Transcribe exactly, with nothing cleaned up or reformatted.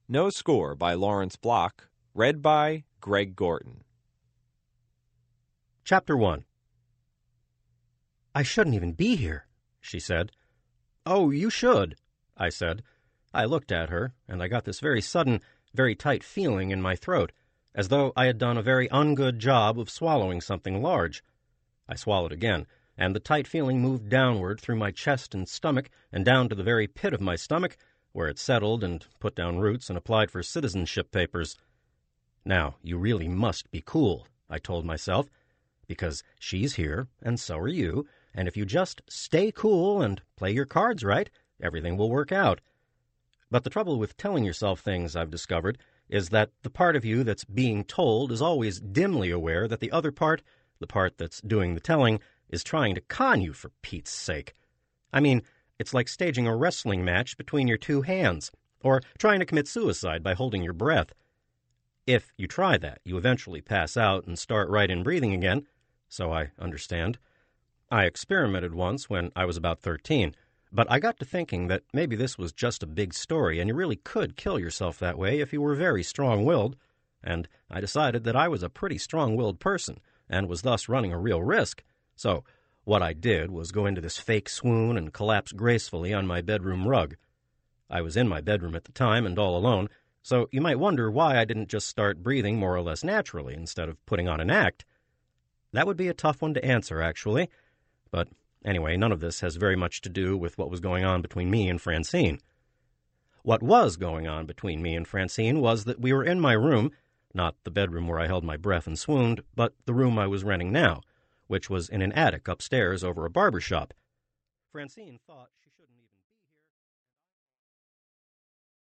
No Score by Lawrence Block, read by Greg Gorton. Chapter one. "I shouldn't even be here," she said. "Oh, you should," I said. I looked at her, and I got this very sudden, very tight feeling in my throat, as though I had done a very ungood job of swallowing something large. I swallowed again, and the tight feeling moved downward through my chest and stomach, and down to the very pit of my stomach, where it settled and put down roots and applied for citizenship papers. Now, you really must be cool, I told myself, because she's here, and so are you, and if you just stay cool and play your cards right, everything will work out. But the trouble with telling yourself things, I've discovered, is that the part of you that's being told is always dimly aware that the other part, the part that's doing the telling, is trying to con you, for Pete's sake. I mean, it's like staging a wrestling match between your two hands, or trying to commit suicide by holding your breath. If you try that, you eventually pass out and start right in breathing again, so I understand. I experimented once when I was about thirteen, but I got to thinking that maybe this was just a big story, and you really could kill yourself that way if you were very strong-willed, and I decided that I was a pretty strong-willed person, and was thus running a real risk. So what I did was go into this fake swoon and collapse gracefully on my bedroom rug. I was in my bedroom at the time and all alone, so you might wonder why I didn't just start breathing more or less naturally instead of putting on an act. That would be a tough one to answer, actually. But anyway, none of this has very much to do with what was going on between me and Francine. What was going on between me and Francine was that we were in my room, not the bedroom where I held my breath and swooned, but the room I was renting now, which was in an attic upstairs over a barber shop. Francine thought she